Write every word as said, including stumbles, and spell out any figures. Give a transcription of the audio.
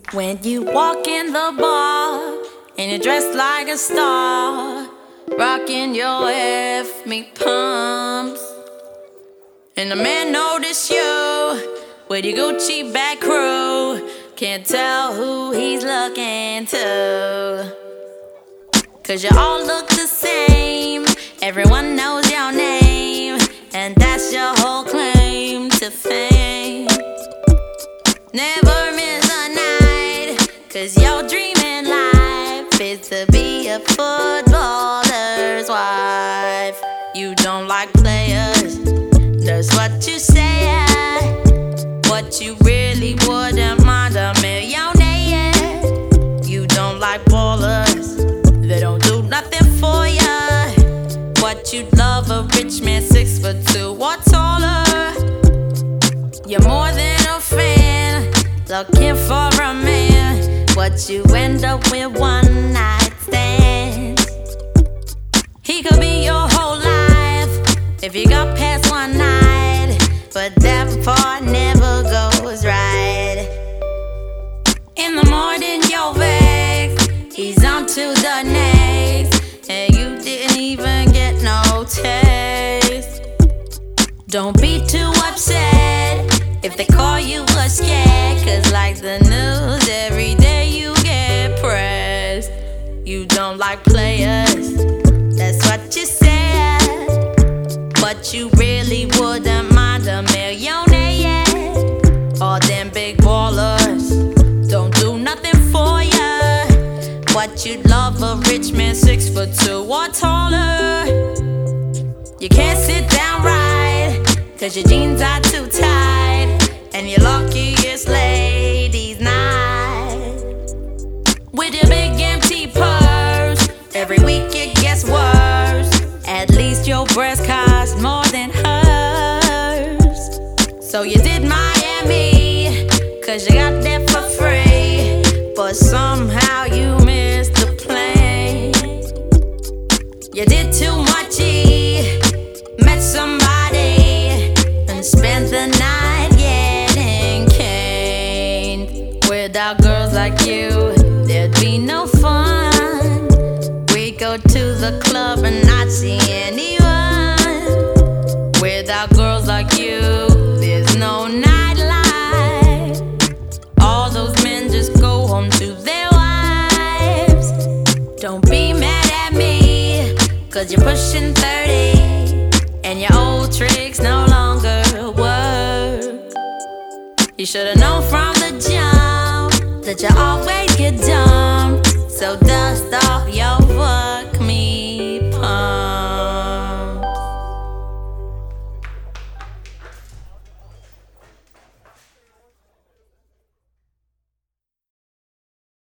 When you walk in the bar and you're dressed like a star, rocking your F me pumps, and the man notice you with your Gucci back crew, can't tell who he's looking to, 'cause you all look the same, everyone knows your name, and that's your whole claim to fame. Never miss a night, 'cause your dream in life is to be a footballer's wife. You don't like players, that's what you say. What you really wouldn't mind a millionaire. You don't like ballers, they don't do nothing for ya. What you'd love a rich man six foot two or taller. You're more than a fan, looking for a man. What you end up with one night stands. He could be your whole life if you got past one night, but that part never goes right. In the morning you're vexed, he's on to the next, and you didn't even get no taste. Don't be too upset if they call you a scared, 'cause like the news, every day you get pressed. You don't like players, that's what you said, but you really wouldn't mind a millionaire. All them big ballers don't do nothing for ya. What you'd love a rich man six foot two or taller. You can't sit down right, 'cause your jeans are too tight, and you're lucky it's ladies' night. With your big empty purse, every week it gets worse. At least your breast costs more than hers. So you did Miami, 'cause you got there for free, but somehow you missed the plane. You did too much, E, met somebody, and spent the night getting caned. Without girls like you, there'd be no fun. We go to the club and not see anyone. Without girls like you, there's no nightlife. All those men just go home to their wives. Don't be mad at me, 'cause you're pushing thirty, and your old tricks no longer work. You should've known from the jump that you always get dumped. So